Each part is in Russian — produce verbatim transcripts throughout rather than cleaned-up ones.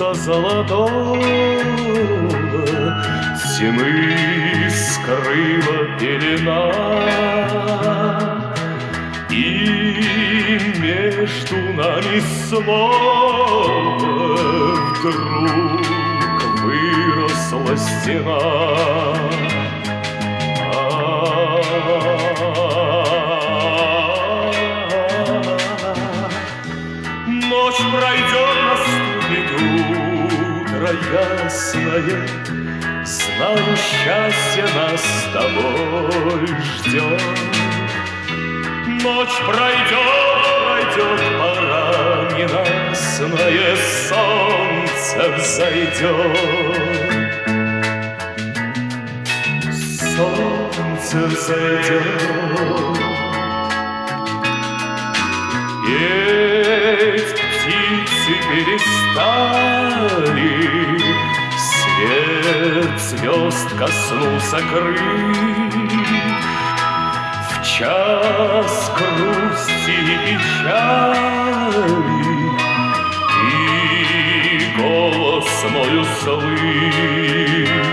солнца золотого тьмы скрыла пелена, и между нами снова вдруг выросла стена. Ночь пройдет, наступит утро ясное, знаю, счастье нас с тобой ждет. Ночь пройдет, пройдет, пора ненастное, солнце взойдет. Солнце взойдет. Петь птицы перестали, свет звезд коснулся крыль. В час грусти и печали и голос мой услышь.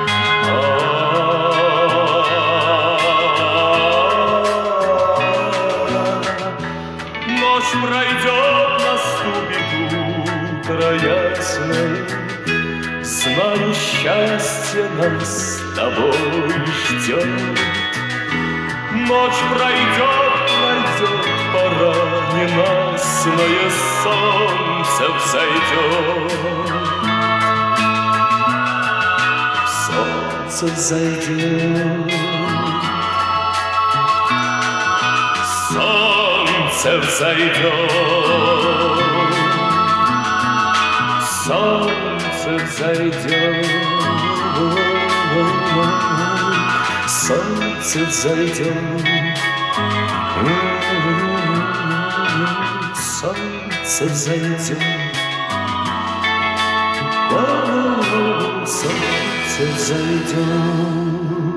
Ночь пройдет, наступит утро ясное, знаю, счастье нас с тобой ждет. Ночь пройдет, пройдет, пора ненастное, солнце взойдет. Солнце взойдет. Солнце взойдет. Солнце взойдет. Солнце взойдет. Солнце взойдет. Солнце взойдет.